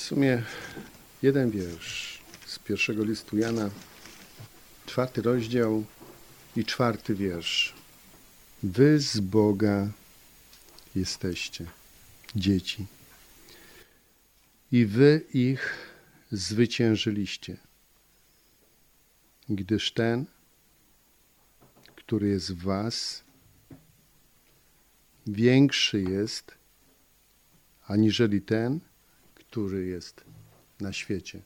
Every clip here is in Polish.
sumie jeden wiersz z pierwszego listu Jana, 4 rozdział i 4 wiersz. Wy z Boga jesteście, dzieci, i wy ich zwyciężyliście, gdyż ten, który jest w was, większy jest, aniżeli ten, który jest na świecie.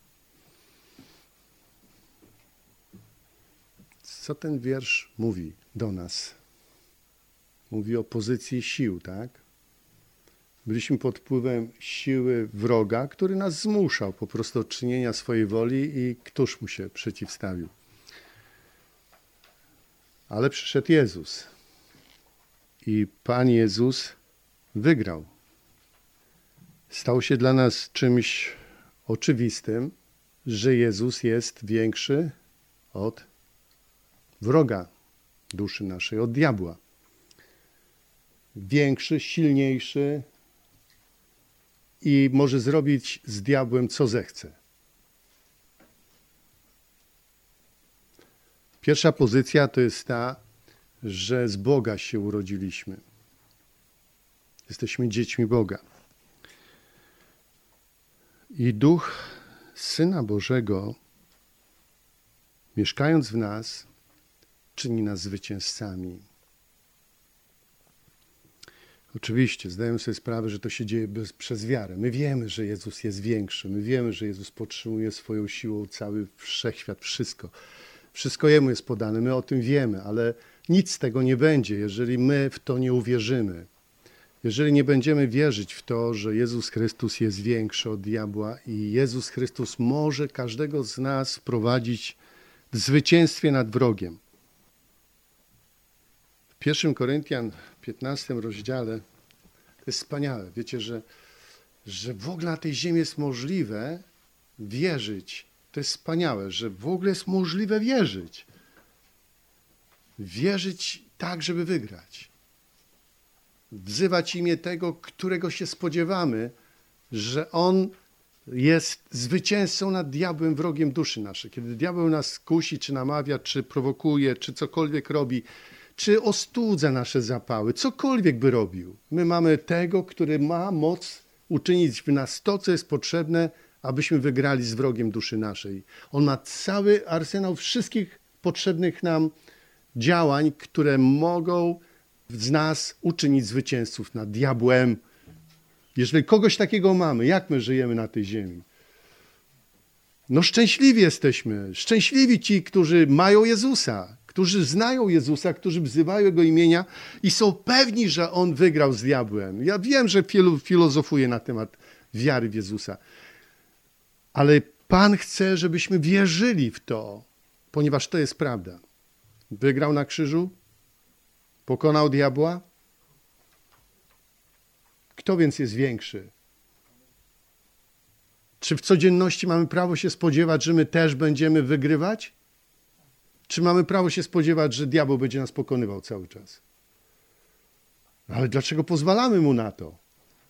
Co ten wiersz mówi do nas? Mówi o pozycji sił, tak? Byliśmy pod wpływem siły wroga, który nas zmuszał po prostu do czynienia swojej woli i któż mu się przeciwstawił. Ale przyszedł Jezus i Pan Jezus wygrał. Stało się dla nas czymś oczywistym, że Jezus jest większy od wroga duszy naszej, od diabła. Większy, silniejszy i może zrobić z diabłem co zechce. Pierwsza pozycja to jest ta, że z Boga się urodziliśmy. Jesteśmy dziećmi Boga. I Duch Syna Bożego, mieszkając w nas, czyni nas zwycięzcami. Oczywiście, zdajemy sobie sprawę, że to się dzieje przez wiarę. My wiemy, że Jezus jest większy. My wiemy, że Jezus podtrzymuje swoją siłą cały wszechświat, wszystko. Wszystko Jemu jest podane. My o tym wiemy, ale nic z tego nie będzie, jeżeli my w to nie uwierzymy. Jeżeli nie będziemy wierzyć w to, że Jezus Chrystus jest większy od diabła i Jezus Chrystus może każdego z nas wprowadzić w zwycięstwie nad wrogiem. W 1 Koryntian 15 rozdziale to jest wspaniałe. Wiecie, że w ogóle na tej ziemi jest możliwe wierzyć. To jest wspaniałe, że w ogóle jest możliwe wierzyć. Wierzyć tak, żeby wygrać. Wzywać imię tego, którego się spodziewamy, że On jest zwycięzcą nad diabłem, wrogiem duszy naszej. Kiedy diabeł nas kusi, czy namawia, czy prowokuje, czy cokolwiek robi, czy ostudza nasze zapały, cokolwiek by robił. My mamy tego, który ma moc uczynić w nas to, co jest potrzebne, abyśmy wygrali z wrogiem duszy naszej. On ma cały arsenał wszystkich potrzebnych nam działań, które mogą z nas uczynić zwycięzców nad diabłem. Jeżeli kogoś takiego mamy, jak my żyjemy na tej ziemi? No szczęśliwi jesteśmy. Szczęśliwi ci, którzy mają Jezusa, którzy znają Jezusa, którzy wzywają Jego imienia i są pewni, że On wygrał z diabłem. Ja wiem, że wielu filozofuje na temat wiary w Jezusa. Ale Pan chce, żebyśmy wierzyli w to, ponieważ to jest prawda. Wygrał na krzyżu? Pokonał diabła? Kto więc jest większy? Czy w codzienności mamy prawo się spodziewać, że my też będziemy wygrywać? Czy mamy prawo się spodziewać, że diabeł będzie nas pokonywał cały czas? Ale dlaczego pozwalamy mu na to?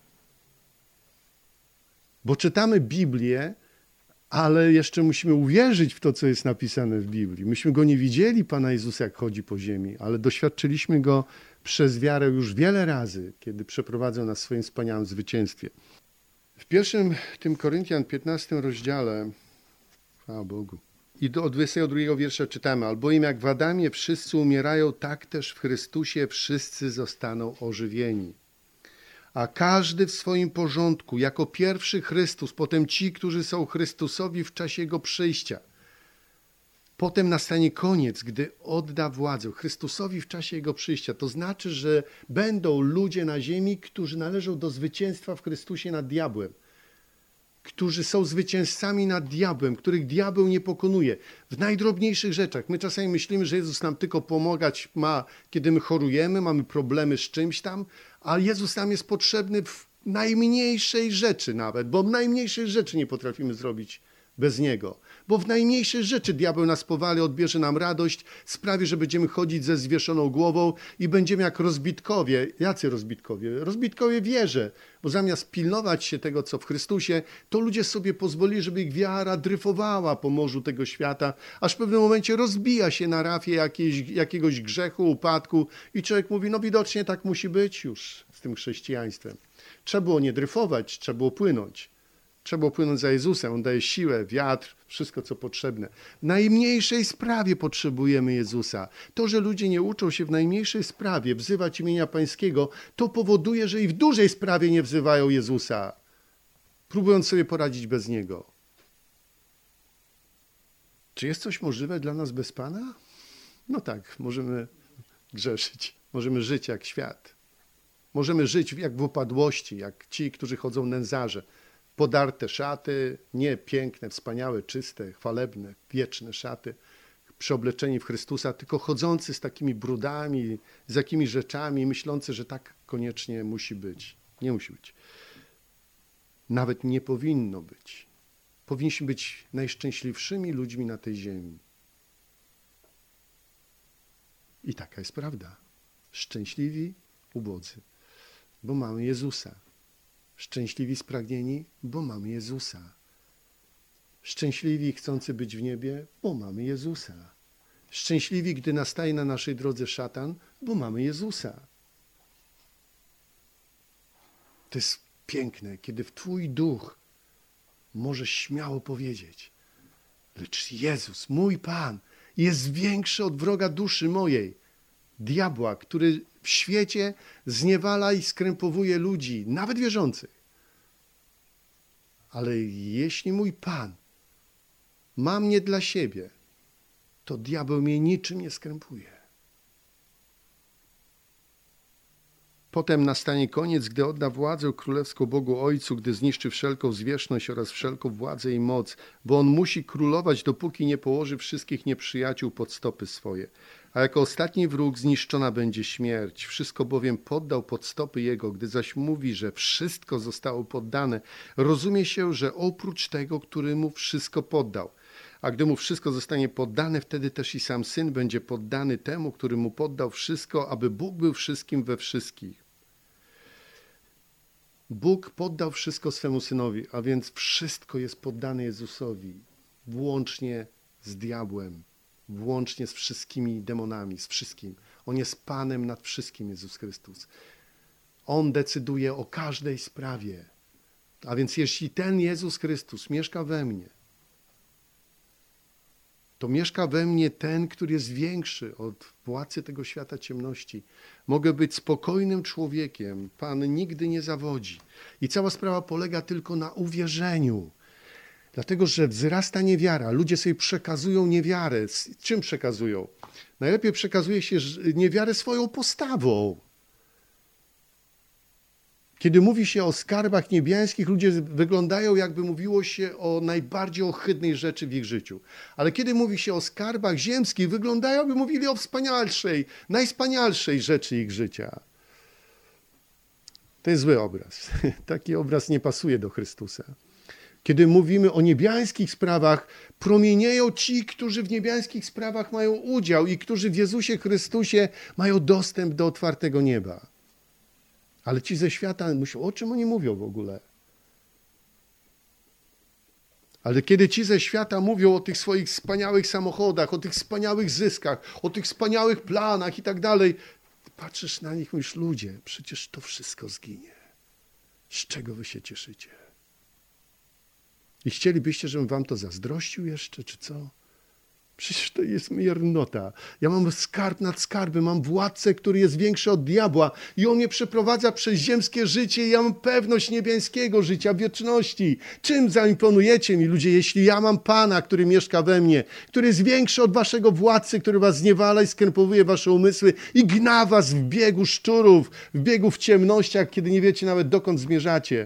Bo czytamy Biblię, ale jeszcze musimy uwierzyć w to, co jest napisane w Biblii. Myśmy Go nie widzieli, Pana Jezusa, jak chodzi po ziemi, ale doświadczyliśmy Go przez wiarę już wiele razy, kiedy przeprowadzał nas w swoim wspaniałym zwycięstwie. W 1 tym Koryntian 15 rozdziale, chwała Bogu, i od 22 wiersza czytamy: albowiem jak w Adamie wszyscy umierają, tak też w Chrystusie wszyscy zostaną ożywieni. A każdy w swoim porządku, jako pierwszy Chrystus, potem ci, którzy są Chrystusowi w czasie Jego przyjścia. Potem nastanie koniec, gdy odda władzę Chrystusowi w czasie Jego przyjścia. To znaczy, że będą ludzie na ziemi, którzy należą do zwycięstwa w Chrystusie nad diabłem. Którzy są zwycięzcami nad diabłem, których diabeł nie pokonuje. W najdrobniejszych rzeczach. My czasami myślimy, że Jezus nam tylko pomagać ma, kiedy my chorujemy, mamy problemy z czymś tam, a Jezus nam jest potrzebny w najmniejszej rzeczy nawet, bo najmniejszej rzeczy nie potrafimy zrobić bez Niego. Bo w najmniejszej rzeczy diabeł nas powali, odbierze nam radość, sprawi, że będziemy chodzić ze zwieszoną głową i będziemy jak rozbitkowie. Jacy rozbitkowie? Rozbitkowie w wierze, bo zamiast pilnować się tego, co w Chrystusie, to ludzie sobie pozwolili, żeby ich wiara dryfowała po morzu tego świata, aż w pewnym momencie rozbija się na rafie jakiegoś grzechu, upadku i człowiek mówi, no widocznie tak musi być już z tym chrześcijaństwem. Trzeba było nie dryfować, trzeba było płynąć. Trzeba było płynąć za Jezusem. On daje siłę, wiatr, wszystko co potrzebne. W najmniejszej sprawie potrzebujemy Jezusa. To, że ludzie nie uczą się w najmniejszej sprawie wzywać imienia Pańskiego, to powoduje, że i w dużej sprawie nie wzywają Jezusa, próbując sobie poradzić bez Niego. Czy jest coś możliwe dla nas bez Pana? No tak, możemy grzeszyć. Możemy żyć jak świat. Możemy żyć jak w upadłości, jak ci, którzy chodzą nędzarze. Podarte szaty, nie piękne, wspaniałe, czyste, chwalebne, wieczne szaty, przeobleczeni w Chrystusa, tylko chodzący z takimi brudami, z jakimiś rzeczami, myślący, że tak koniecznie musi być. Nie musi być. Nawet nie powinno być. Powinniśmy być najszczęśliwszymi ludźmi na tej ziemi. I taka jest prawda. Szczęśliwi, ubodzy, bo mamy Jezusa. Szczęśliwi, spragnieni, bo mamy Jezusa. Szczęśliwi, chcący być w niebie, bo mamy Jezusa. Szczęśliwi, gdy nastaje na naszej drodze szatan, bo mamy Jezusa. To jest piękne, kiedy w Twój duch możesz śmiało powiedzieć, lecz Jezus, mój Pan, jest większy od wroga duszy mojej, diabła, który w świecie zniewala i skrępowuje ludzi, nawet wierzących. Ale jeśli mój Pan ma mnie dla siebie, to diabeł mnie niczym nie skrępuje. Potem nastanie koniec, gdy odda władzę królewską Bogu Ojcu, gdy zniszczy wszelką zwierzchność oraz wszelką władzę i moc, bo On musi królować, dopóki nie położy wszystkich nieprzyjaciół pod stopy swoje. A jako ostatni wróg zniszczona będzie śmierć. Wszystko bowiem poddał pod stopy Jego. Gdy zaś mówi, że wszystko zostało poddane, rozumie się, że oprócz tego, który Mu wszystko poddał. A gdy Mu wszystko zostanie poddane, wtedy też i sam Syn będzie poddany temu, który Mu poddał wszystko, aby Bóg był wszystkim we wszystkich. Bóg poddał wszystko swemu Synowi, a więc wszystko jest poddane Jezusowi, włącznie z diabłem, włącznie z wszystkimi demonami, z wszystkim. On jest Panem nad wszystkim, Jezus Chrystus. On decyduje o każdej sprawie. A więc jeśli ten Jezus Chrystus mieszka we mnie, to mieszka we mnie ten, który jest większy od władcy tego świata ciemności. Mogę być spokojnym człowiekiem. Pan nigdy nie zawodzi. I cała sprawa polega tylko na uwierzeniu. Dlatego, że wzrasta niewiara. Ludzie sobie przekazują niewiarę. Czym przekazują? Najlepiej przekazuje się niewiarę swoją postawą. Kiedy mówi się o skarbach niebiańskich, ludzie wyglądają, jakby mówiło się o najbardziej ohydnej rzeczy w ich życiu. Ale kiedy mówi się o skarbach ziemskich, wyglądają, jakby mówili o wspanialszej, najwspanialszej rzeczy ich życia. To jest zły obraz. Taki obraz nie pasuje do Chrystusa. Kiedy mówimy o niebiańskich sprawach, promienieją ci, którzy w niebiańskich sprawach mają udział i którzy w Jezusie Chrystusie mają dostęp do otwartego nieba. Ale ci ze świata myślą, o czym oni mówią w ogóle? Ale kiedy ci ze świata mówią o tych swoich wspaniałych samochodach, o tych wspaniałych zyskach, o tych wspaniałych planach i tak dalej, patrzysz na nich i mówisz, ludzie, przecież to wszystko zginie. Z czego wy się cieszycie? I chcielibyście, żebym wam to zazdrościł jeszcze, czy co? Przecież to jest miernota. Ja mam skarb nad skarbem, mam władcę, który jest większy od diabła i on mnie przeprowadza przez ziemskie życie i ja mam pewność niebiańskiego życia, wieczności. Czym zaimponujecie mi, ludzie, jeśli ja mam Pana, który mieszka we mnie, który jest większy od waszego władcy, który was zniewala i skrępowuje wasze umysły i gna was w biegu szczurów, w biegu w ciemnościach, kiedy nie wiecie nawet dokąd zmierzacie.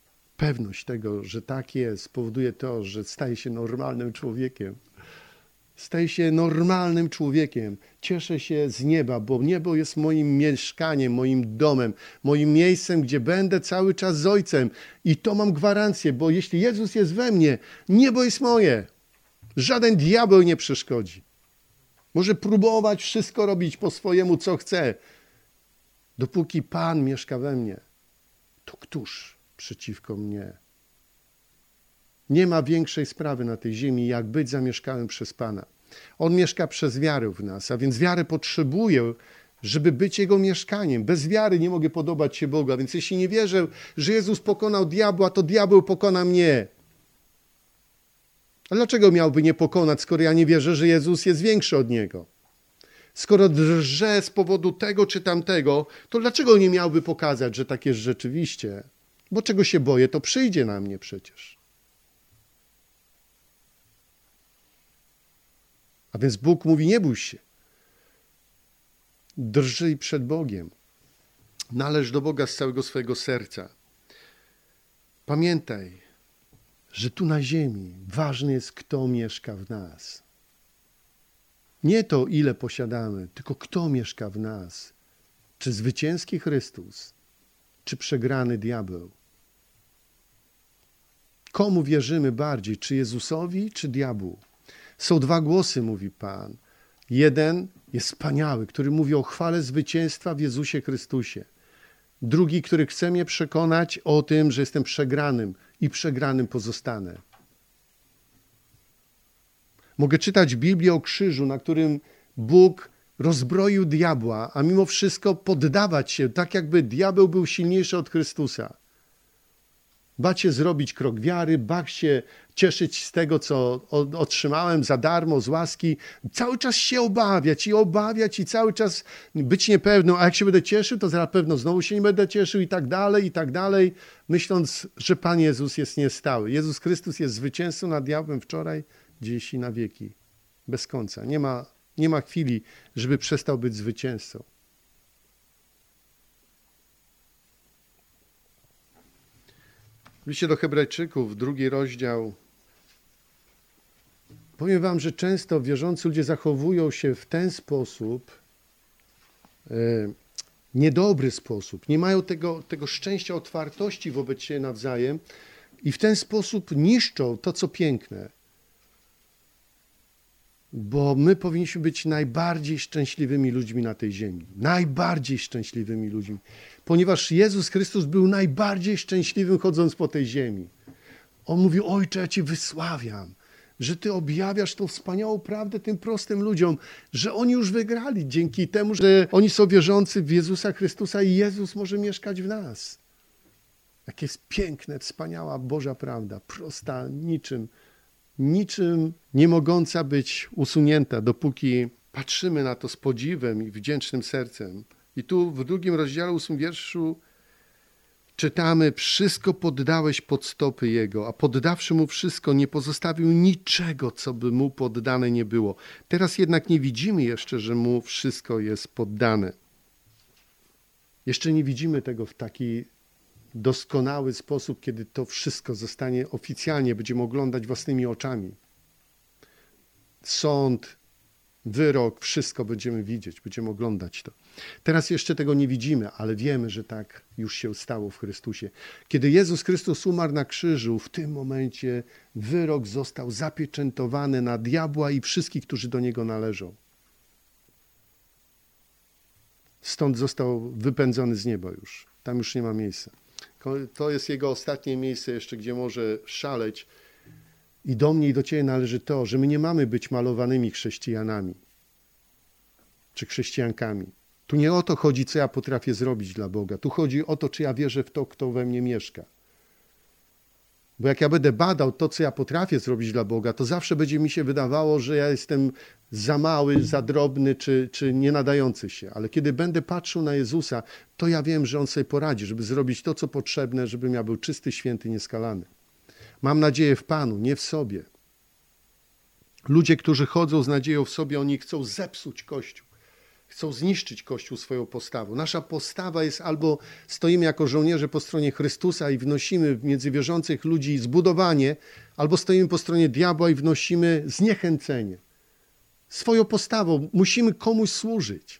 Pewność tego, że tak jest, powoduje to, że staje się normalnym człowiekiem. Staję się normalnym człowiekiem. Cieszę się z nieba, bo niebo jest moim mieszkaniem, moim domem, moim miejscem, gdzie będę cały czas z Ojcem. I to mam gwarancję, bo jeśli Jezus jest we mnie, niebo jest moje. Żaden diabeł nie przeszkodzi. Może próbować wszystko robić po swojemu, co chce. Dopóki Pan mieszka we mnie, to któż przeciwko mnie? Nie ma większej sprawy na tej ziemi, jak być zamieszkałym przez Pana. On mieszka przez wiarę w nas, a więc wiarę potrzebuję, żeby być Jego mieszkaniem. Bez wiary nie mogę podobać się Bogu, a więc jeśli nie wierzę, że Jezus pokonał diabła, to diabeł pokona mnie. A dlaczego miałby nie pokonać, skoro ja nie wierzę, że Jezus jest większy od Niego? Skoro drżę z powodu tego czy tamtego, to dlaczego nie miałby pokazać, że tak jest rzeczywiście? Bo czego się boję, to przyjdzie na mnie przecież. A więc Bóg mówi, nie bój się. Drżyj przed Bogiem. Należ do Boga z całego swojego serca. Pamiętaj, że tu na ziemi ważny jest, kto mieszka w nas. Nie to, ile posiadamy, tylko kto mieszka w nas. Czy zwycięski Chrystus, czy przegrany diabeł. Komu wierzymy bardziej, czy Jezusowi, czy diabłu? Są dwa głosy, mówi Pan. Jeden jest wspaniały, który mówi o chwale zwycięstwa w Jezusie Chrystusie. Drugi, który chce mnie przekonać o tym, że jestem przegranym i przegranym pozostanę. Mogę czytać Biblię o krzyżu, na którym Bóg rozbroił diabła, a mimo wszystko poddawać się, tak jakby diabeł był silniejszy od Chrystusa. Bać się zrobić krok wiary, bać się cieszyć z tego, co otrzymałem za darmo, z łaski. Cały czas się obawiać i cały czas być niepewną. A jak się będę cieszył, to zaraz pewno znowu się nie będę cieszył i tak dalej. Myśląc, że Pan Jezus jest niestały. Jezus Chrystus jest zwycięzcą nad diabłem wczoraj, dziś i na wieki. Bez końca. Nie ma chwili, żeby przestał być zwycięzcą. W liście do Hebrajczyków, 2 rozdział. Powiem wam, że często wierzący ludzie zachowują się w ten sposób, niedobry sposób. Nie mają tego szczęścia, otwartości wobec siebie nawzajem i w ten sposób niszczą to, co piękne. Bo my powinniśmy być najbardziej szczęśliwymi ludźmi na tej ziemi. Najbardziej szczęśliwymi ludźmi. Ponieważ Jezus Chrystus był najbardziej szczęśliwym chodząc po tej ziemi. On mówił, Ojcze, ja Cię wysławiam, że Ty objawiasz tą wspaniałą prawdę tym prostym ludziom, że oni już wygrali dzięki temu, że oni są wierzący w Jezusa Chrystusa i Jezus może mieszkać w nas. Jakie jest piękne, wspaniała Boża prawda, prosta, niczym nie mogąca być usunięta, dopóki patrzymy na to z podziwem i wdzięcznym sercem. I tu w 2 rozdziale, 8 wierszu czytamy, wszystko poddałeś pod stopy Jego, a poddawszy Mu wszystko, nie pozostawił niczego, co by Mu poddane nie było. Teraz jednak nie widzimy jeszcze, że Mu wszystko jest poddane. Jeszcze nie widzimy tego w taki doskonały sposób, kiedy to wszystko zostanie oficjalnie, będziemy oglądać własnymi oczami. Sąd, wyrok, wszystko będziemy widzieć, będziemy oglądać to. Teraz jeszcze tego nie widzimy, ale wiemy, że tak już się stało w Chrystusie. Kiedy Jezus Chrystus umarł na krzyżu, w tym momencie wyrok został zapieczętowany na diabła i wszystkich, którzy do niego należą. Stąd został wypędzony z nieba już. Tam już nie ma miejsca. To jest jego ostatnie miejsce jeszcze, gdzie może szaleć. I do mnie i do Ciebie należy to, że my nie mamy być malowanymi chrześcijanami czy chrześcijankami. Tu nie o to chodzi, co ja potrafię zrobić dla Boga. Tu chodzi o to, czy ja wierzę w to, kto we mnie mieszka. Bo jak ja będę badał to, co ja potrafię zrobić dla Boga, to zawsze będzie mi się wydawało, że ja jestem za mały, za drobny czy nie nadający się. Ale kiedy będę patrzył na Jezusa, to ja wiem, że On sobie poradzi, żeby zrobić to, co potrzebne, żebym ja był czysty, święty, nieskalany. Mam nadzieję w Panu, nie w sobie. Ludzie, którzy chodzą z nadzieją w sobie, oni chcą zepsuć Kościół. Chcą zniszczyć Kościół swoją postawą. Nasza postawa jest albo stoimy jako żołnierze po stronie Chrystusa i wnosimy między wierzących ludzi zbudowanie, albo stoimy po stronie diabła i wnosimy zniechęcenie. swoją postawą. Musimy komuś służyć.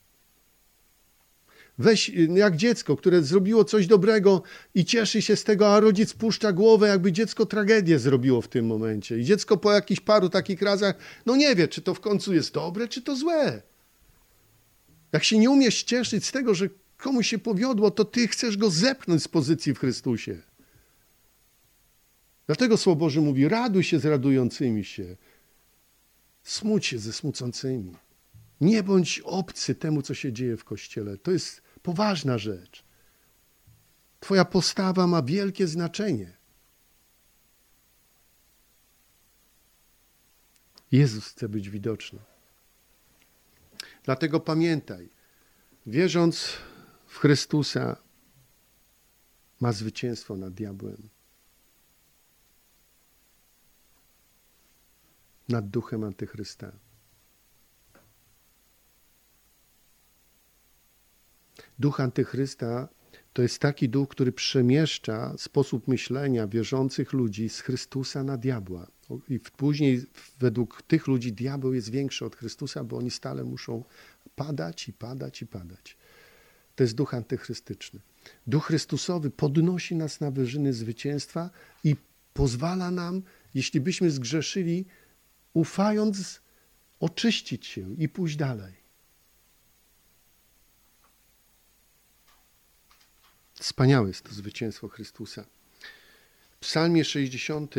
Weź jak dziecko, które zrobiło coś dobrego i cieszy się z tego, a rodzic puszcza głowę, jakby dziecko tragedię zrobiło w tym momencie. I dziecko po jakichś paru takich razach, no nie wie, czy to w końcu jest dobre, czy to złe. Jak się nie umiesz cieszyć z tego, że komuś się powiodło, to ty chcesz go zepchnąć z pozycji w Chrystusie. Dlatego Słowo Boże mówi, raduj się z radującymi się, smuć się ze smucącymi. Nie bądź obcy temu, co się dzieje w Kościele. To jest poważna rzecz. Twoja postawa ma wielkie znaczenie. Jezus chce być widoczny. Dlatego pamiętaj, wierząc w Chrystusa, ma zwycięstwo nad diabłem. Nad duchem antychrysta. Duch antychrysta to jest taki duch, który przemieszcza sposób myślenia wierzących ludzi z Chrystusa na diabła. I później według tych ludzi diabeł jest większy od Chrystusa, bo oni stale muszą padać i padać i padać. To jest duch antychrystyczny. Duch Chrystusowy podnosi nas na wyżyny zwycięstwa i pozwala nam, jeśli byśmy zgrzeszyli, ufając, oczyścić się i pójść dalej. Wspaniałe jest to zwycięstwo Chrystusa. W Psalmie 60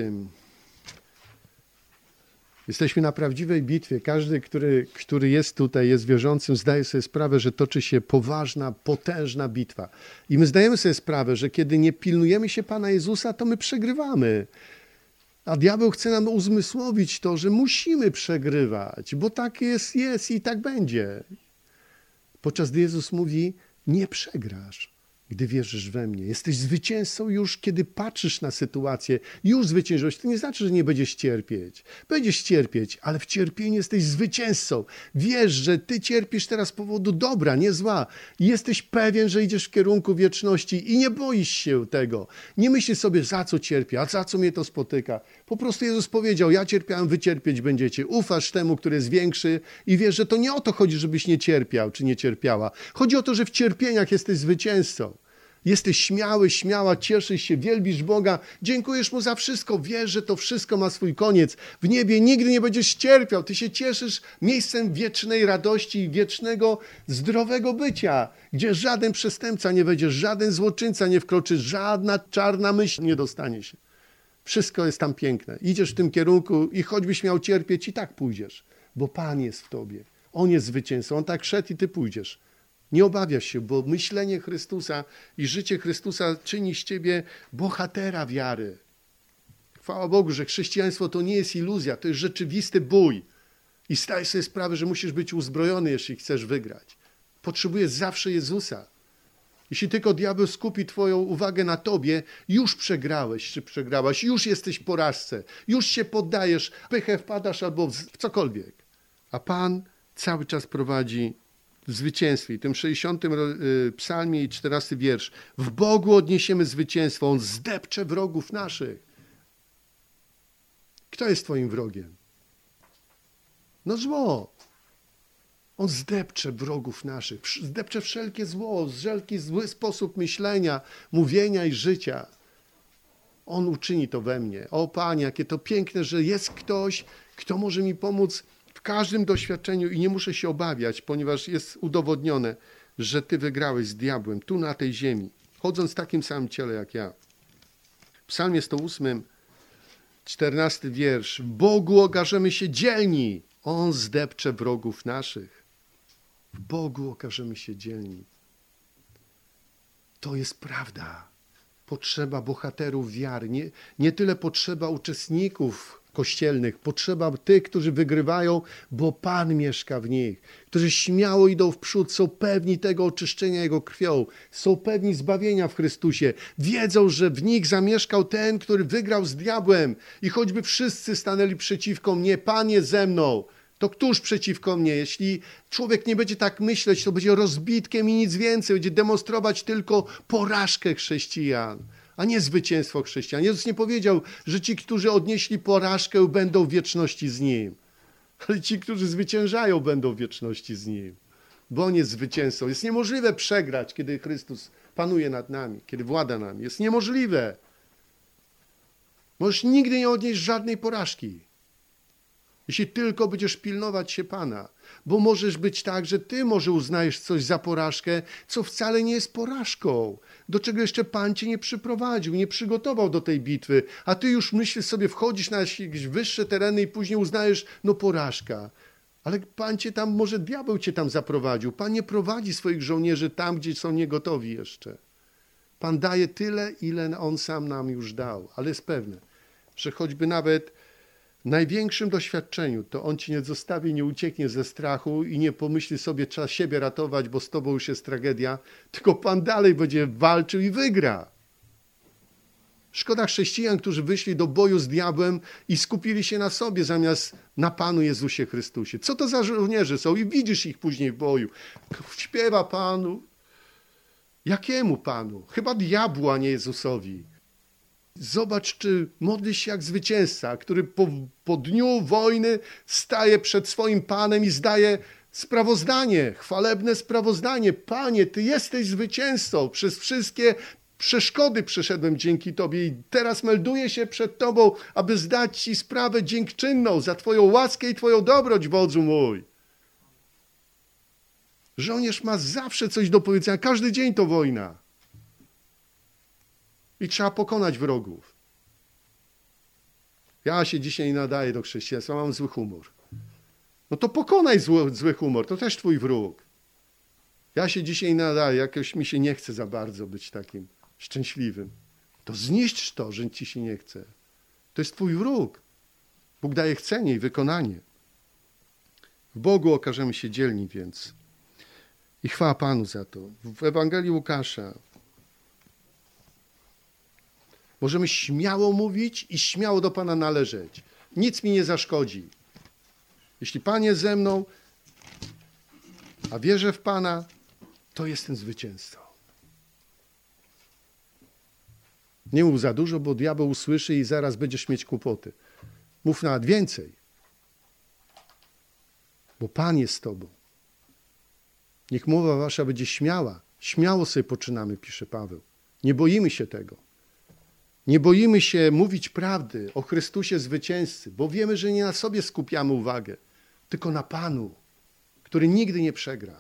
jesteśmy na prawdziwej bitwie. Każdy, który jest tutaj, jest wierzącym, zdaje sobie sprawę, że toczy się poważna, potężna bitwa. I my zdajemy sobie sprawę, że kiedy nie pilnujemy się Pana Jezusa, to my przegrywamy. A diabeł chce nam uzmysłowić to, że musimy przegrywać, bo tak jest i tak będzie. Podczas gdy Jezus mówi, nie przegrasz, gdy wierzysz we mnie. Jesteś zwycięzcą już, kiedy patrzysz na sytuację. Już zwyciężyłeś. To nie znaczy, że nie będziesz cierpieć. Będziesz cierpieć, ale w cierpieniu jesteś zwycięzcą. Wiesz, że ty cierpisz teraz z powodu dobra, nie zła. I jesteś pewien, że idziesz w kierunku wieczności i nie boisz się tego. Nie myślisz sobie, za co cierpię, a za co mnie to spotyka. Po prostu Jezus powiedział, ja cierpiałem, wy cierpieć będziecie. Ufasz temu, który jest większy i wiesz, że to nie o to chodzi, żebyś nie cierpiał, czy nie cierpiała. Chodzi o to, że w cierpieniach jesteś zwycięzcą. Jesteś śmiały, śmiała, cieszysz się, wielbisz Boga, dziękujesz Mu za wszystko, wiesz, że to wszystko ma swój koniec. W niebie nigdy nie będziesz cierpiał, ty się cieszysz miejscem wiecznej radości i wiecznego, zdrowego bycia, gdzie żaden przestępca nie wejdzie, żaden złoczyńca nie wkroczy, żadna czarna myśl nie dostanie się. Wszystko jest tam piękne. Idziesz w tym kierunku i choćbyś miał cierpieć, i tak pójdziesz, bo Pan jest w tobie. On jest zwycięzcą, On tak szedł i ty pójdziesz. Nie obawiasz się, bo myślenie Chrystusa i życie Chrystusa czyni z ciebie bohatera wiary. Chwała Bogu, że chrześcijaństwo to nie jest iluzja, to jest rzeczywisty bój. I zdaj sobie sprawę, że musisz być uzbrojony, jeśli chcesz wygrać. Potrzebujesz zawsze Jezusa. Jeśli tylko diabeł skupi twoją uwagę na tobie, już przegrałeś czy przegrałaś, już jesteś w porażce, już się poddajesz, w pychę wpadasz albo w cokolwiek. A Pan cały czas prowadzi w zwycięstwie. I w tym 60 psalmie i 14 wiersz. W Bogu odniesiemy zwycięstwo. On zdepcze wrogów naszych. Kto jest twoim wrogiem? No zło. On zdepcze wrogów naszych. Zdepcze wszelkie zło, wszelki zły sposób myślenia, mówienia i życia. On uczyni to we mnie. O Panie, jakie to piękne, że jest ktoś, kto może mi pomóc w każdym doświadczeniu i nie muszę się obawiać, ponieważ jest udowodnione, że Ty wygrałeś z diabłem tu na tej ziemi, chodząc w takim samym ciele jak ja. W psalmie 108, 14 wiersz. W Bogu okażemy się dzielni. On zdepcze wrogów naszych. W Bogu okażemy się dzielni. To jest prawda. Potrzeba bohaterów wiary. Nie tyle potrzeba uczestników kościelnych, potrzeba tych, którzy wygrywają, bo Pan mieszka w nich, którzy śmiało idą w przód, są pewni tego oczyszczenia Jego krwią, są pewni zbawienia w Chrystusie, wiedzą, że w nich zamieszkał ten, który wygrał z diabłem i choćby wszyscy stanęli przeciwko mnie, Pan jest ze mną, to któż przeciwko mnie? Jeśli człowiek nie będzie tak myśleć, to będzie rozbitkiem i nic więcej, będzie demonstrować tylko porażkę chrześcijan, a nie zwycięstwo chrześcijan. Jezus nie powiedział, że ci, którzy odnieśli porażkę, będą w wieczności z Nim. ale ci, którzy zwyciężają, będą w wieczności z Nim, bo On jest zwycięzcą. Jest niemożliwe przegrać, kiedy Chrystus panuje nad nami, kiedy włada nami. Jest niemożliwe. Możesz nigdy nie odnieść żadnej porażki, jeśli tylko będziesz pilnować się Pana. Bo możesz być tak, że ty może uznajesz coś za porażkę, co wcale nie jest porażką. Do czego jeszcze Pan cię nie przyprowadził, nie przygotował do tej bitwy. A ty już myślisz sobie, wchodzisz na jakieś wyższe tereny i później uznajesz, no porażka. Ale Pan cię tam, może diabeł cię tam zaprowadził. Pan nie prowadzi swoich żołnierzy tam, gdzie są niegotowi jeszcze. Pan daje tyle, ile On sam nam już dał. Ale jest pewne, że choćby nawet w największym doświadczeniu, to On ci nie zostawi, nie ucieknie ze strachu i nie pomyśli sobie, trzeba siebie ratować, bo z tobą już jest tragedia, tylko Pan dalej będzie walczył i wygra. Szkoda chrześcijan, którzy wyszli do boju z diabłem i skupili się na sobie zamiast na Panu Jezusie Chrystusie. Co to za żołnierze są? I widzisz ich później w boju. Śpiewa Panu. Jakiemu Panu? Chyba diabłu, a nie Jezusowi. Zobacz, czy modlisz się jak zwycięzca, który po dniu wojny staje przed swoim Panem i zdaje sprawozdanie, chwalebne sprawozdanie. Panie, Ty jesteś zwycięzcą. Przez wszystkie przeszkody przeszedłem dzięki Tobie i teraz melduję się przed Tobą, aby zdać Ci sprawę dziękczynną za Twoją łaskę i Twoją dobroć, wodzu mój. Żołnierz ma zawsze coś do powiedzenia. Każdy dzień to wojna. I trzeba pokonać wrogów. Ja się dzisiaj nie nadaję do chrześcijaństwa, mam zły humor. No to pokonaj zły humor, to też twój wróg. Ja się dzisiaj nie nadaję, jakoś mi się nie chce za bardzo być takim szczęśliwym. To zniszcz to, że ci się nie chce. To jest twój wróg. Bóg daje chcenie i wykonanie. W Bogu okażemy się dzielni więc. I chwała Panu za to. W Ewangelii Łukasza możemy śmiało mówić i śmiało do Pana należeć. Nic mi nie zaszkodzi. Jeśli Pan jest ze mną, a wierzę w Pana, to jestem zwycięzcą. Nie mów za dużo, bo diabeł usłyszy i zaraz będziesz mieć kłopoty. Mów nawet więcej, bo Pan jest z tobą. Niech mowa wasza będzie śmiała. Śmiało sobie poczynamy, pisze Paweł. Nie boimy się tego. Nie boimy się mówić prawdy o Chrystusie zwycięzcy, bo wiemy, że nie na sobie skupiamy uwagę, tylko na Panu, który nigdy nie przegra.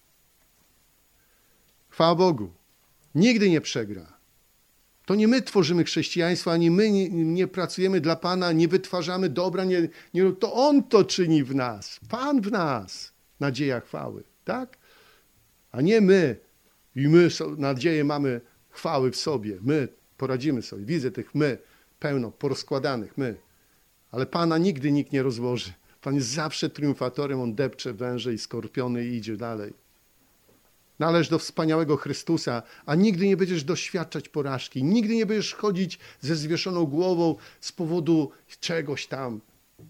Chwała Bogu. Nigdy nie przegra. To nie my tworzymy chrześcijaństwo, ani my nie pracujemy dla Pana, nie wytwarzamy dobra, to On to czyni w nas. Pan w nas. Nadzieja chwały. Tak? A nie my. I my nadzieję mamy chwały w sobie. My poradzimy sobie. Widzę tych my pełno, porozkładanych my. Ale Pana nigdy nikt nie rozłoży. Pan jest zawsze triumfatorem. On depcze węże i skorpiony i idzie dalej. Należ do wspaniałego Chrystusa, a nigdy nie będziesz doświadczać porażki. Nigdy nie będziesz chodzić ze zwieszoną głową z powodu czegoś tam.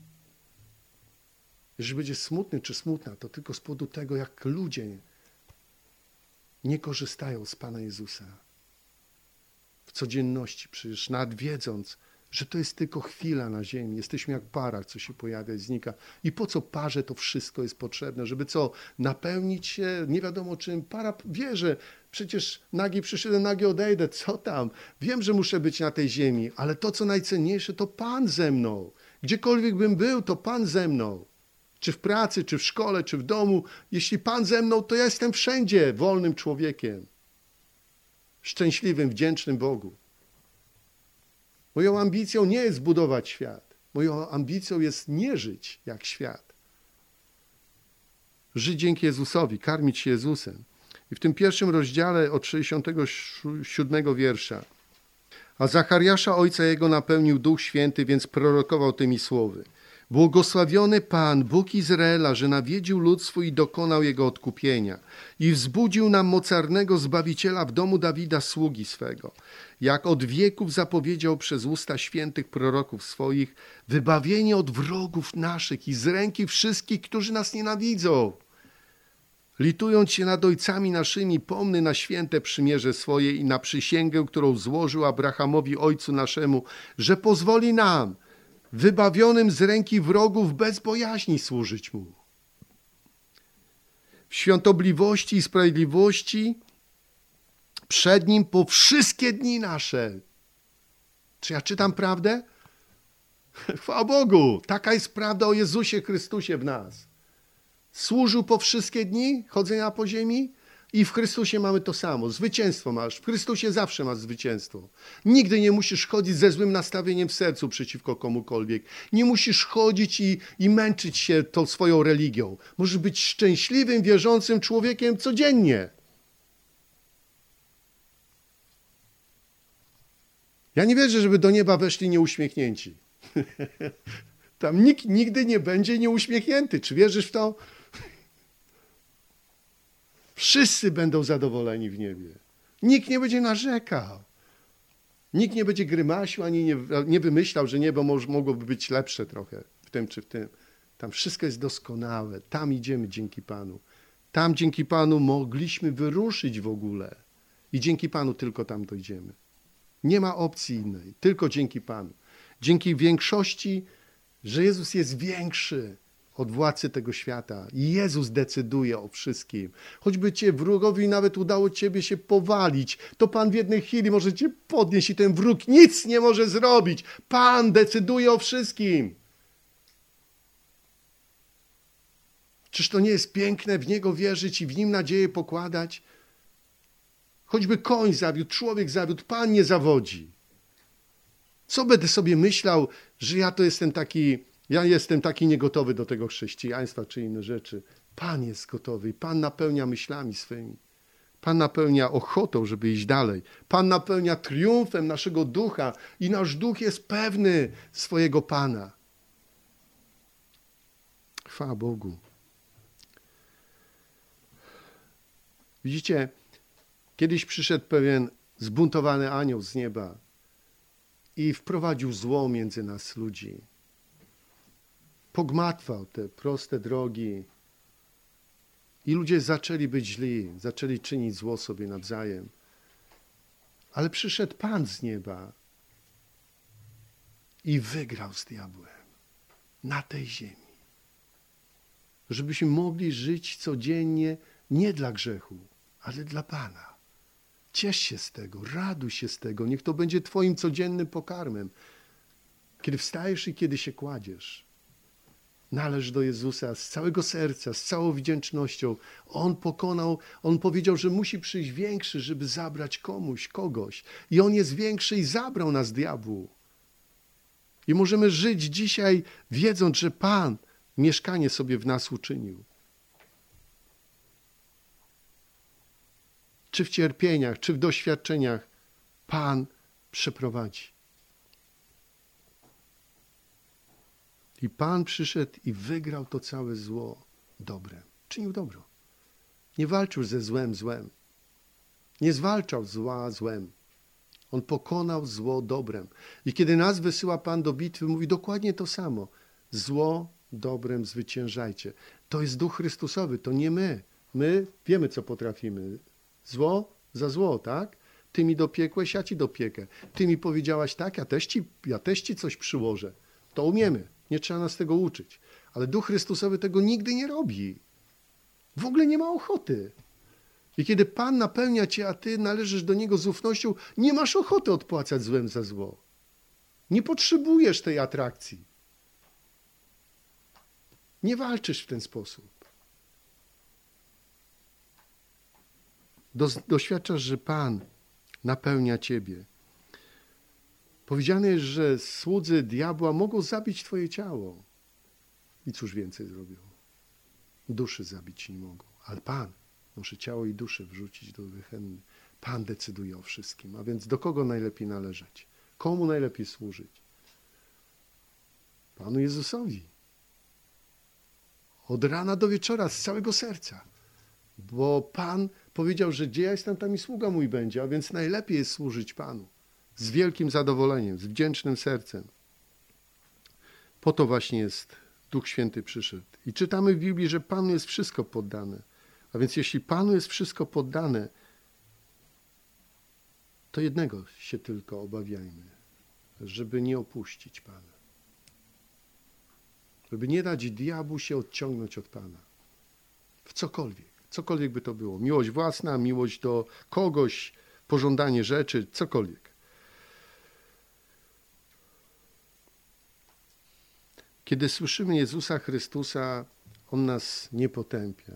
Jeżeli będziesz smutny czy smutna, to tylko z powodu tego, jak ludzie nie korzystają z Pana Jezusa. W codzienności przecież, nawet wiedząc, że to jest tylko chwila na ziemi. Jesteśmy jak para, co się pojawia i znika. I po co parze to wszystko jest potrzebne? Żeby co? Napełnić się nie wiadomo czym. Para wie, że przecież nagi przyszedłem, nagi odejdę. Co tam? Wiem, że muszę być na tej ziemi, ale to, co najcenniejsze, to Pan ze mną. Gdziekolwiek bym był, to Pan ze mną. Czy w pracy, czy w szkole, czy w domu. Jeśli Pan ze mną, to ja jestem wszędzie wolnym człowiekiem. Szczęśliwym, wdzięcznym Bogu. Moją ambicją nie jest budować świat. Moją ambicją jest nie żyć jak świat. Żyć dzięki Jezusowi, karmić się Jezusem. I w tym pierwszym rozdziale od 67 wiersza. A Zachariasza ojca jego napełnił Duch Święty, więc prorokował tymi słowy. Błogosławiony Pan, Bóg Izraela, że nawiedził lud swój i dokonał jego odkupienia i wzbudził nam mocarnego Zbawiciela w domu Dawida, sługi swego. Jak od wieków zapowiedział przez usta świętych proroków swoich, wybawienie od wrogów naszych i z ręki wszystkich, którzy nas nienawidzą. Litując się nad ojcami naszymi, pomny na święte przymierze swoje i na przysięgę, którą złożył Abrahamowi, ojcu naszemu, że pozwoli nam wybawionym z ręki wrogów bez bojaźni służyć Mu. W świątobliwości i sprawiedliwości przed Nim po wszystkie dni nasze. Czy ja czytam prawdę? Chwała Bogu, taka jest prawda o Jezusie Chrystusie w nas. Służył po wszystkie dni chodzenia po ziemi i w Chrystusie mamy to samo. Zwycięstwo masz. W Chrystusie zawsze masz zwycięstwo. Nigdy nie musisz chodzić ze złym nastawieniem w sercu przeciwko komukolwiek. Nie musisz chodzić i męczyć się tą swoją religią. Możesz być szczęśliwym, wierzącym człowiekiem codziennie. Ja nie wierzę, żeby do nieba weszli nieuśmiechnięci. Tam nikt nigdy nie będzie nieuśmiechnięty. Czy wierzysz w to? Wszyscy będą zadowoleni w niebie. Nikt nie będzie narzekał. Nikt nie będzie grymasił, ani nie wymyślał, że niebo mogłoby być lepsze trochę w tym czy w tym. Tam wszystko jest doskonałe. Tam idziemy dzięki Panu. Tam dzięki Panu mogliśmy wyruszyć w ogóle. I dzięki Panu tylko tam dojdziemy. Nie ma opcji innej. Tylko dzięki Panu. Dzięki większości, że Jezus jest większy od władcy tego świata. I Jezus decyduje o wszystkim. Choćby cię wrogowi nawet udało ciebie się powalić, to Pan w jednej chwili może cię podnieść i ten wróg nic nie może zrobić. Pan decyduje o wszystkim. Czyż to nie jest piękne w Niego wierzyć i w Nim nadzieję pokładać? Choćby koń zawiódł, człowiek zawiódł, Pan nie zawodzi. Co będę sobie myślał, że ja jestem taki niegotowy do tego chrześcijaństwa czy inne rzeczy. Pan jest gotowy. Pan napełnia myślami swymi. Pan napełnia ochotą, żeby iść dalej. Pan napełnia triumfem naszego ducha i nasz duch jest pewny swojego Pana. Chwała Bogu. Widzicie, kiedyś przyszedł pewien zbuntowany anioł z nieba i wprowadził zło między nas ludzi. Pogmatwał te proste drogi i ludzie zaczęli być źli, zaczęli czynić zło sobie nawzajem. Ale przyszedł Pan z nieba i wygrał z diabłem na tej ziemi. Żebyśmy mogli żyć codziennie nie dla grzechu, ale dla Pana. Ciesz się z tego, raduj się z tego, niech to będzie Twoim codziennym pokarmem. Kiedy wstajesz i kiedy się kładziesz. Należ do Jezusa z całego serca, z całą wdzięcznością. On powiedział, że musi przyjść większy, żeby zabrać kogoś. I On jest większy i zabrał nas diabłu. I możemy żyć dzisiaj, wiedząc, że Pan mieszkanie sobie w nas uczynił. Czy w cierpieniach, czy w doświadczeniach Pan przeprowadzi. I Pan przyszedł i wygrał to całe zło dobrem. Czynił dobro. Nie walczył ze złem. Nie zwalczał zła złem. On pokonał zło dobrem. I kiedy nas wysyła Pan do bitwy, mówi dokładnie to samo. Zło dobrem zwyciężajcie. To jest Duch Chrystusowy, to nie my. My wiemy, co potrafimy. Zło za zło, tak? Ty mi dopiekłeś, ja ci dopiekę. Ty mi powiedziałaś tak, ja też ci coś przyłożę. To umiemy. Nie trzeba nas tego uczyć. Ale Duch Chrystusowy tego nigdy nie robi. W ogóle nie ma ochoty. I kiedy Pan napełnia cię, a ty należysz do Niego z ufnością, nie masz ochoty odpłacać złem za zło. Nie potrzebujesz tej atrakcji. Nie walczysz w ten sposób. Doświadczasz, że Pan napełnia ciebie. Powiedziane jest, że słudzy diabła mogą zabić twoje ciało. I cóż więcej zrobią? Duszy zabić nie mogą. Ale Pan może ciało i duszę wrzucić do gehenny. Pan decyduje o wszystkim. A więc do kogo najlepiej należeć? Komu najlepiej służyć? Panu Jezusowi. Od rana do wieczora, z całego serca. Bo Pan powiedział, że gdzie ja jestem, tam i sługa mój będzie. A więc najlepiej jest służyć Panu. Z wielkim zadowoleniem, z wdzięcznym sercem. Po to właśnie jest Duch Święty przyszedł. I czytamy w Biblii, że Panu jest wszystko poddane. A więc jeśli Panu jest wszystko poddane, to jednego się tylko obawiajmy, żeby nie opuścić Pana. Żeby nie dać diabłu się odciągnąć od Pana. W cokolwiek by to było. Miłość własna, miłość do kogoś, pożądanie rzeczy, cokolwiek. Kiedy słyszymy Jezusa Chrystusa, On nas nie potępia.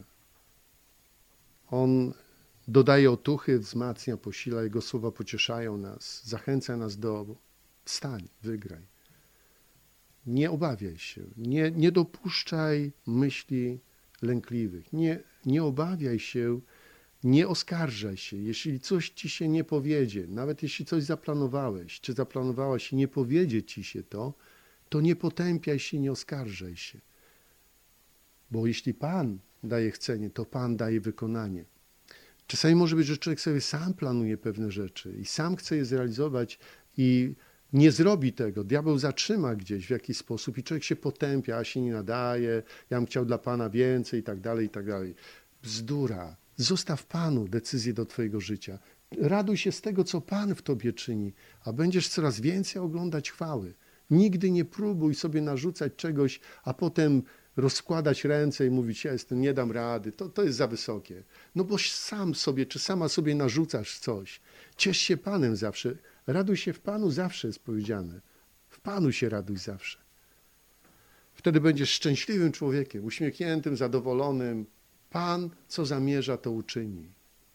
On dodaje otuchy, wzmacnia, posila, Jego słowa pocieszają nas, zachęca nas do wstań, wygraj. Nie obawiaj się, nie dopuszczaj myśli lękliwych, nie obawiaj się, nie oskarżaj się. Jeśli coś ci się nie powiedzie, nawet jeśli coś zaplanowałeś, czy zaplanowałaś i nie powiedzie ci się to nie potępiaj się, nie oskarżaj się. Bo jeśli Pan daje chcenie, to Pan daje wykonanie. Czasami może być, że człowiek sobie sam planuje pewne rzeczy i sam chce je zrealizować i nie zrobi tego. Diabeł zatrzyma gdzieś w jakiś sposób i człowiek się potępia, a się nie nadaje, ja bym chciał dla Pana więcej i tak dalej, i tak dalej. Bzdura. Zostaw Panu decyzję do twojego życia. Raduj się z tego, co Pan w tobie czyni, a będziesz coraz więcej oglądać chwały. Nigdy nie próbuj sobie narzucać czegoś, a potem rozkładać ręce i mówić, ja nie dam rady, to jest za wysokie. No bo sam sobie, czy sama sobie narzucasz coś. Ciesz się Panem zawsze. Raduj się w Panu zawsze, jest powiedziane. W Panu się raduj zawsze. Wtedy będziesz szczęśliwym człowiekiem, uśmiechniętym, zadowolonym. Pan, co zamierza, to uczyni.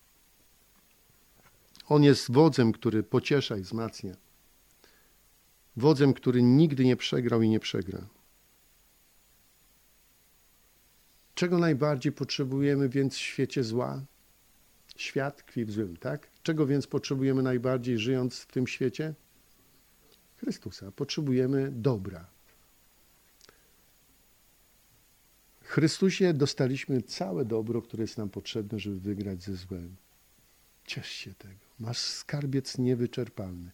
On jest wodzem, który pociesza i wzmacnia. Wodzem, który nigdy nie przegrał i nie przegra. Czego najbardziej potrzebujemy więc w świecie zła? Świat tkwi w złym, tak? Czego więc potrzebujemy najbardziej, żyjąc w tym świecie? Chrystusa. Potrzebujemy dobra. W Chrystusie dostaliśmy całe dobro, które jest nam potrzebne, żeby wygrać ze złem. Ciesz się tego. Masz skarbiec niewyczerpalny.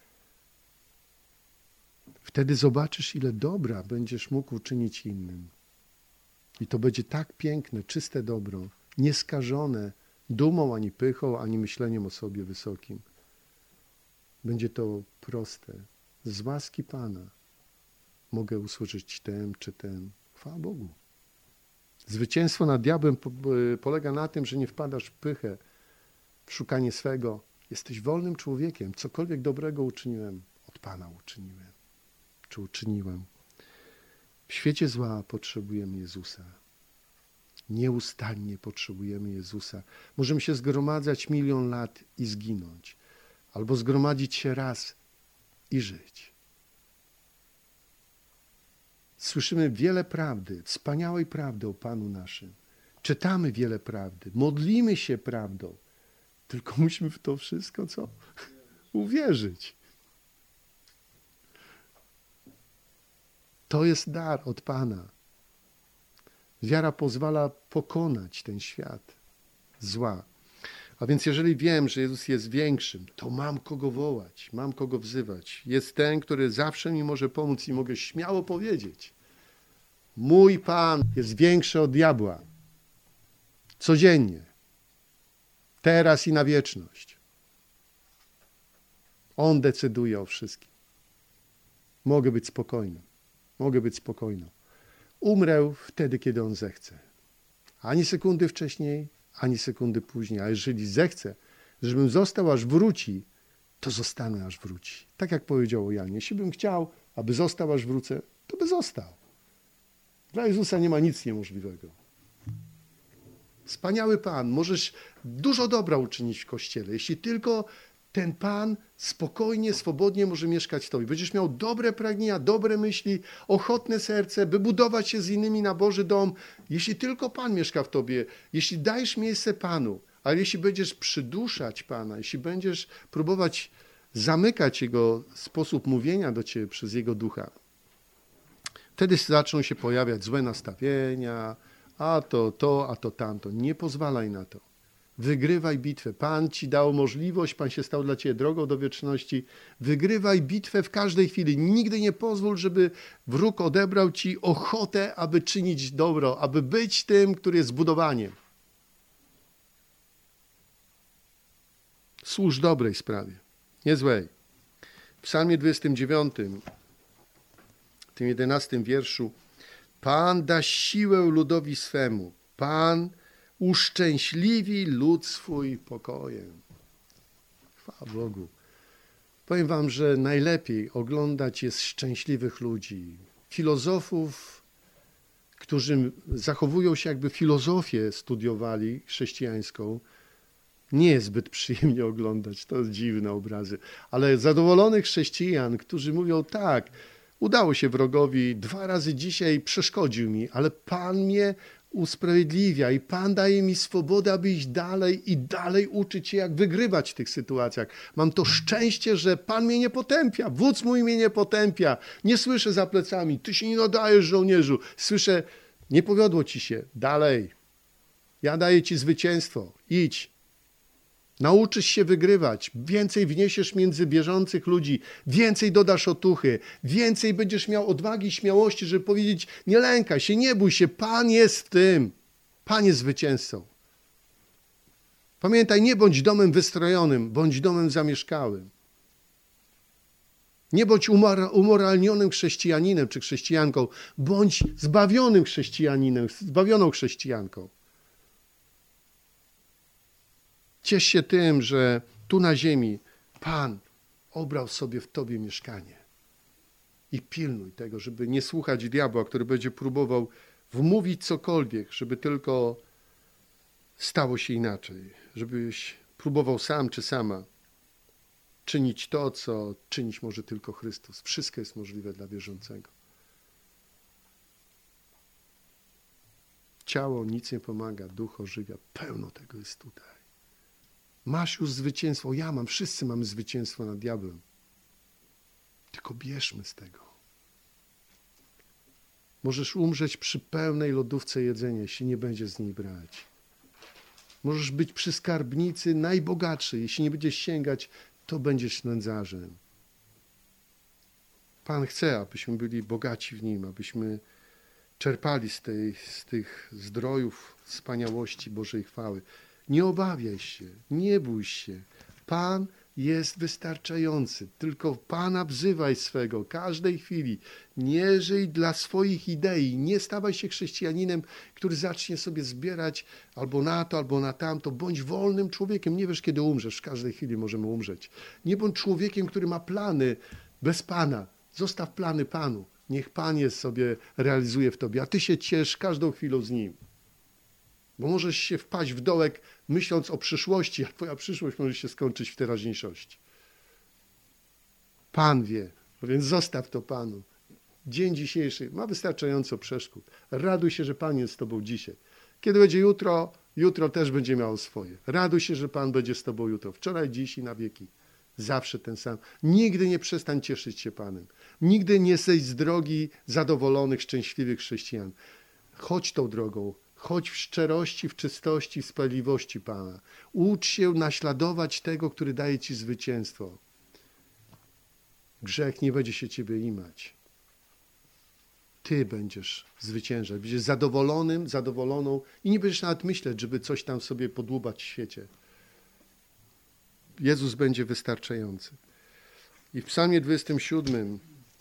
Wtedy zobaczysz, ile dobra będziesz mógł uczynić innym. I to będzie tak piękne, czyste dobro, nieskażone dumą, ani pychą, ani myśleniem o sobie wysokim. Będzie to proste. Z łaski Pana mogę usłyszeć ten czy ten. Chwała Bogu. Zwycięstwo nad diabłem polega na tym, że nie wpadasz w pychę, w szukanie swego. Jesteś wolnym człowiekiem. Cokolwiek dobrego uczyniłem, od Pana uczyniłem. Czy uczyniłem. W świecie zła potrzebujemy Jezusa. Nieustannie potrzebujemy Jezusa. Możemy się zgromadzać 1 000 000 lat i zginąć. Albo zgromadzić się raz i żyć. Słyszymy wiele prawdy, wspaniałej prawdy o Panu naszym. Czytamy wiele prawdy, modlimy się prawdą. Tylko musimy w to wszystko, co? Uwierzyć. To jest dar od Pana. Wiara pozwala pokonać ten świat zła. A więc jeżeli wiem, że Jezus jest większym, to mam kogo wołać, mam kogo wzywać. Jest ten, który zawsze mi może pomóc i mogę śmiało powiedzieć. Mój Pan jest większy od diabła. Codziennie. Teraz i na wieczność. On decyduje o wszystkim. Mogę być spokojny. Mogę być spokojną. Umrę wtedy, kiedy On zechce. Ani sekundy wcześniej, ani sekundy później. A jeżeli zechce, żebym został, aż wróci, to zostanę, aż wróci. Tak jak powiedział o Janie. Jeśli bym chciał, aby został, aż wrócę, to by został. Dla Jezusa nie ma nic niemożliwego. Wspaniały Pan. Możesz dużo dobra uczynić w Kościele. Jeśli tylko ten Pan spokojnie, swobodnie może mieszkać w Tobie. Będziesz miał dobre pragnienia, dobre myśli, ochotne serce, by budować się z innymi na Boży dom. Jeśli tylko Pan mieszka w Tobie, jeśli dajesz miejsce Panu, ale jeśli będziesz przyduszać Pana, jeśli będziesz próbować zamykać Jego sposób mówienia do Ciebie przez Jego Ducha, wtedy zaczną się pojawiać złe nastawienia, a to tamto. Nie pozwalaj na to. Wygrywaj bitwę. Pan Ci dał możliwość, Pan się stał dla Ciebie drogą do wieczności. Wygrywaj bitwę w każdej chwili. Nigdy nie pozwól, żeby wróg odebrał Ci ochotę, aby czynić dobro, aby być tym, który jest zbudowaniem. Służ dobrej sprawie, nie złej. W Psalmie 29, w tym 11 wierszu, Pan da siłę ludowi swemu. Pan uszczęśliwi lud swój pokojem. Chwała Bogu. Powiem wam, że najlepiej oglądać jest szczęśliwych ludzi. Filozofów, którzy zachowują się jakby filozofię studiowali chrześcijańską, nie jest zbyt przyjemnie oglądać. To dziwne obrazy. Ale zadowolonych chrześcijan, którzy mówią tak, udało się wrogowi, 2 razy dzisiaj przeszkodził mi, ale Pan mnie usprawiedliwia i Pan daje mi swobodę, aby iść dalej i dalej uczyć się, jak wygrywać w tych sytuacjach. Mam to szczęście, że Pan mnie nie potępia, wódz mój mnie nie potępia. Nie słyszę za plecami, ty się nie nadajesz, żołnierzu. Słyszę, nie powiodło ci się, dalej. Ja daję ci zwycięstwo, idź. Nauczysz się wygrywać, więcej wniesiesz między bieżących ludzi, więcej dodasz otuchy, więcej będziesz miał odwagi, śmiałości, żeby powiedzieć, nie lękaj się, nie bój się, Pan jest w tym, Pan jest zwycięzcą. Pamiętaj, nie bądź domem wystrojonym, bądź domem zamieszkałym. Nie bądź umoralnionym chrześcijaninem czy chrześcijanką, bądź zbawionym chrześcijaninem, zbawioną chrześcijanką. Ciesz się tym, że tu na ziemi Pan obrał sobie w tobie mieszkanie. I pilnuj tego, żeby nie słuchać diabła, który będzie próbował wmówić cokolwiek, żeby tylko stało się inaczej. Żebyś próbował sam czy sama czynić to, co czynić może tylko Chrystus. Wszystko jest możliwe dla wierzącego. Ciało nic nie pomaga, duch ożywia. Pełno tego jest tutaj. Masz już zwycięstwo, ja mam, wszyscy mamy zwycięstwo nad diabłem. Tylko bierzmy z tego. Możesz umrzeć przy pełnej lodówce jedzenia, jeśli nie będziesz z niej brać. Możesz być przy skarbnicy najbogatszy, jeśli nie będziesz sięgać, to będziesz nędzarzem. Pan chce, abyśmy byli bogaci w Nim, abyśmy czerpali z tych zdrojów wspaniałości Bożej chwały. Nie obawiaj się, nie bój się. Pan jest wystarczający. Tylko Pana wzywaj swego każdej chwili. Nie żyj dla swoich idei. Nie stawaj się chrześcijaninem, który zacznie sobie zbierać albo na to, albo na tamto. Bądź wolnym człowiekiem. Nie wiesz, kiedy umrzesz. W każdej chwili możemy umrzeć. Nie bądź człowiekiem, który ma plany bez Pana. Zostaw plany Panu. Niech Pan je sobie realizuje w tobie, a ty się ciesz każdą chwilą z Nim. Bo możesz się wpaść w dołek, myśląc o przyszłości, a twoja przyszłość może się skończyć w teraźniejszości. Pan wie, więc zostaw to Panu. Dzień dzisiejszy ma wystarczająco przeszkód. Raduj się, że Pan jest z tobą dzisiaj. Kiedy będzie jutro, jutro też będzie miało swoje. Raduj się, że Pan będzie z tobą jutro. Wczoraj, dziś i na wieki. Zawsze ten sam. Nigdy nie przestań cieszyć się Panem. Nigdy nie zejdź z drogi zadowolonych, szczęśliwych chrześcijan. Chodź tą drogą. Chodź w szczerości, w czystości, w sprawiedliwości Pana. Ucz się naśladować tego, który daje ci zwycięstwo. Grzech nie będzie się ciebie imać. Ty będziesz zwyciężać. Będziesz zadowolonym, zadowoloną i nie będziesz nawet myśleć, żeby coś tam sobie podłubać w świecie. Jezus będzie wystarczający. I w Psalmie 27,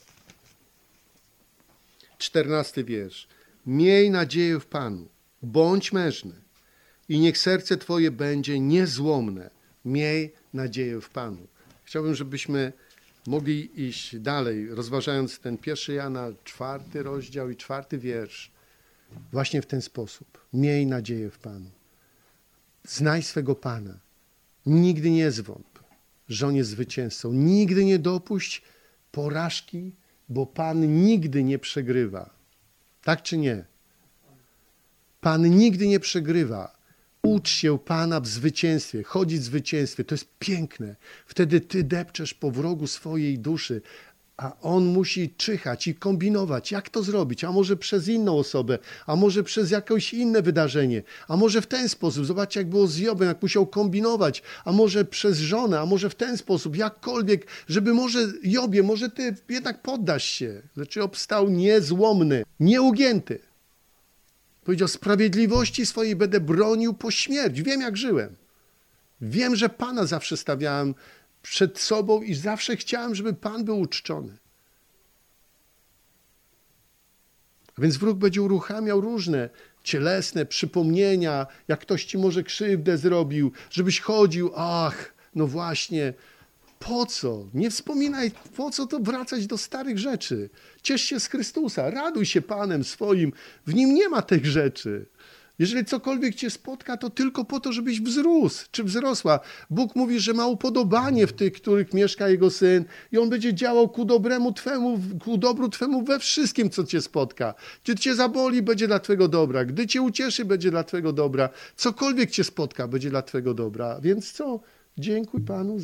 14 wiersz. Miej nadzieję w Panu. Bądź mężny i niech serce twoje będzie niezłomne. Miej nadzieję w Panu. Chciałbym, żebyśmy mogli iść dalej, rozważając ten 1 Jana, 4 rozdział i 4 wiersz. Właśnie w ten sposób. Miej nadzieję w Panu. Znaj swego Pana. Nigdy nie zwątp, że On jest zwycięzcą. Nigdy nie dopuść porażki, bo Pan nigdy nie przegrywa. Tak czy nie? Pan nigdy nie przegrywa. Ucz się Pana w zwycięstwie, chodzić w zwycięstwie. To jest piękne. Wtedy ty depczesz po wrogu swojej duszy, a on musi czyhać i kombinować, jak to zrobić. A może przez inną osobę, a może przez jakieś inne wydarzenie, a może w ten sposób. Zobaczcie, jak było z Jobem, jak musiał kombinować, a może przez żonę, a może w ten sposób, jakkolwiek, żeby może Jobie, może ty jednak poddasz się. Lecz Job stał niezłomny, nieugięty. Powiedział, sprawiedliwości swojej będę bronił po śmierć. Wiem, jak żyłem. Wiem, że Pana zawsze stawiałem przed sobą i zawsze chciałem, żeby Pan był uczczony. A więc wróg będzie uruchamiał różne cielesne przypomnienia, jak ktoś ci może krzywdę zrobił, żebyś chodził, no właśnie, po co? Nie wspominaj, po co to wracać do starych rzeczy. Ciesz się z Chrystusa, raduj się Panem swoim, w Nim nie ma tych rzeczy. Jeżeli cokolwiek cię spotka, to tylko po to, żebyś wzrósł czy wzrosła. Bóg mówi, że ma upodobanie w tych, których mieszka Jego Syn i On będzie działał ku dobru Twemu we wszystkim, co cię spotka. Gdy cię zaboli, będzie dla Twego dobra. Gdy cię ucieszy, będzie dla Twego dobra. Cokolwiek cię spotka, będzie dla Twego dobra. Więc co? Dziękuj Panu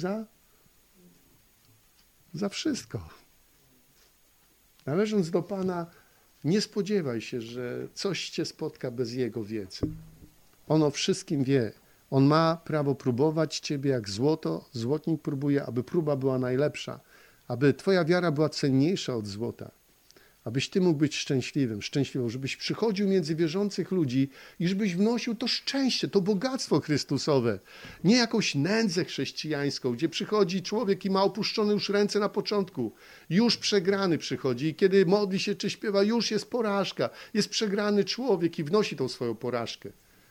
za wszystko. Należąc do Pana, nie spodziewaj się, że coś cię spotka bez Jego wiedzy. On o wszystkim wie. On ma prawo próbować ciebie jak złoto. Złotnik próbuje, aby próba była najlepsza. Aby twoja wiara była cenniejsza od złota. Abyś ty mógł być szczęśliwą, żebyś przychodził między wierzących ludzi i żebyś wnosił to szczęście, to bogactwo Chrystusowe. Nie jakąś nędzę chrześcijańską, gdzie przychodzi człowiek i ma opuszczone już ręce na początku. Już przegrany przychodzi i kiedy modli się czy śpiewa, już jest porażka. Jest przegrany człowiek i wnosi tą swoją porażkę.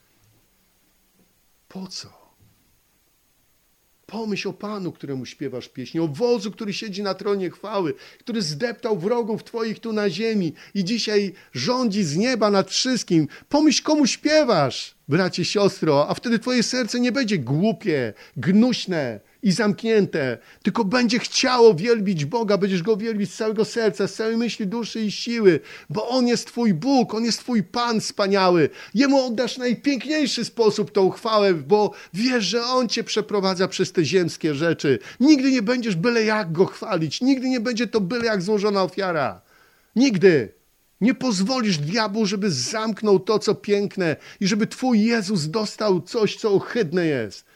Po co? Pomyśl o Panu, któremu śpiewasz pieśń, o Wodzu, który siedzi na tronie chwały, który zdeptał wrogów Twoich tu na ziemi i dzisiaj rządzi z nieba nad wszystkim. Pomyśl, komu śpiewasz, bracie, siostro, a wtedy Twoje serce nie będzie głupie, gnuśne i zamknięte, tylko będzie chciało wielbić Boga, będziesz Go wielbić z całego serca, z całej myśli, duszy i siły, bo On jest Twój Bóg, On jest Twój Pan wspaniały. Jemu oddasz w najpiękniejszy sposób tą chwałę, bo wiesz, że On Cię przeprowadza przez te ziemskie rzeczy. Nigdy nie będziesz byle jak Go chwalić, nigdy nie będzie to byle jak złożona ofiara. Nigdy. Nie pozwolisz diabłu, żeby zamknął to, co piękne i żeby Twój Jezus dostał coś, co ohydne jest.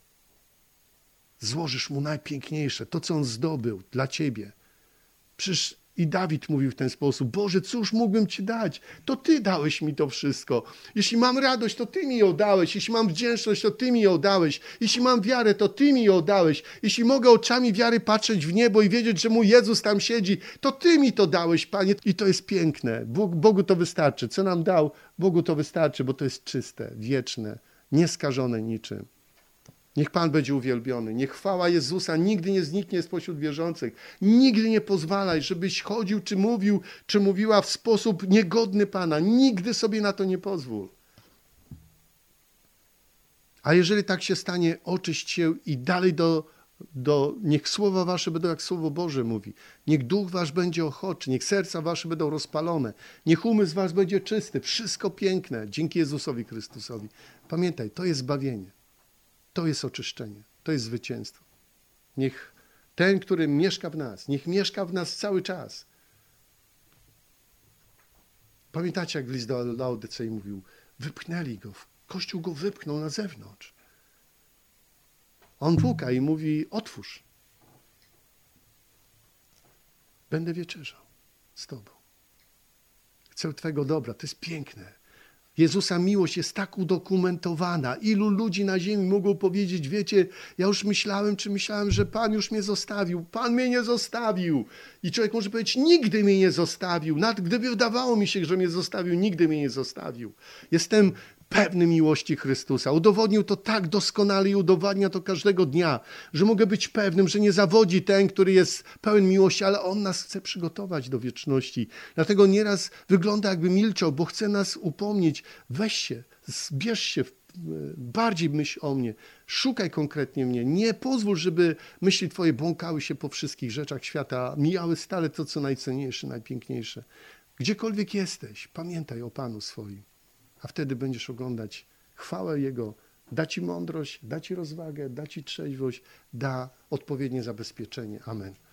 Złożysz Mu najpiękniejsze, to, co On zdobył dla Ciebie. Przecież i Dawid mówił w ten sposób: Boże, cóż mógłbym Ci dać? To Ty dałeś mi to wszystko. Jeśli mam radość, to Ty mi ją dałeś. Jeśli mam wdzięczność, to Ty mi ją dałeś. Jeśli mam wiarę, to Ty mi ją dałeś. Jeśli mogę oczami wiary patrzeć w niebo i wiedzieć, że mój Jezus tam siedzi, to Ty mi to dałeś, Panie. I to jest piękne. Bogu to wystarczy. Co nam dał? Bogu to wystarczy, bo to jest czyste, wieczne, nieskażone niczym. Niech Pan będzie uwielbiony. Niech chwała Jezusa nigdy nie zniknie spośród wierzących. Nigdy nie pozwalaj, żebyś chodził, czy mówił, czy mówiła w sposób niegodny Pana. Nigdy sobie na to nie pozwól. A jeżeli tak się stanie, oczyść się i dalej niech słowa wasze będą jak Słowo Boże mówi. Niech duch wasz będzie ochoczy, niech serca wasze będą rozpalone. Niech umysł wasz będzie czysty. Wszystko piękne dzięki Jezusowi Chrystusowi. Pamiętaj, to jest zbawienie. To jest oczyszczenie, to jest zwycięstwo. Niech ten, który mieszka w nas, niech mieszka w nas cały czas. Pamiętacie, jak w list do Laodycei mówił, wypchnęli go, Kościół go wypchnął na zewnątrz. On puka i mówi, otwórz. Będę wieczerzał z Tobą. Chcę Twego dobra, to jest piękne. Jezusa miłość jest tak udokumentowana. Ilu ludzi na ziemi mogą powiedzieć, wiecie, ja już myślałem, że Pan już mnie zostawił. Pan mnie nie zostawił. I człowiek może powiedzieć, nigdy mnie nie zostawił. Nawet gdyby wydawało mi się, że mnie zostawił, nigdy mnie nie zostawił. Jestem pewny miłości Chrystusa. Udowodnił to tak doskonale i udowadnia to każdego dnia, że mogę być pewnym, że nie zawodzi ten, który jest pełen miłości, ale On nas chce przygotować do wieczności. Dlatego nieraz wygląda, jakby milczał, bo chce nas upomnieć. Weź się, zbierz się, bardziej myśl o mnie, szukaj konkretnie mnie. Nie pozwól, żeby myśli Twoje błąkały się po wszystkich rzeczach świata, mijały stale to, co najcenniejsze, najpiękniejsze. Gdziekolwiek jesteś, pamiętaj o Panu swoim. A wtedy będziesz oglądać chwałę Jego, da Ci mądrość, da Ci rozwagę, da Ci trzeźwość, da odpowiednie zabezpieczenie. Amen.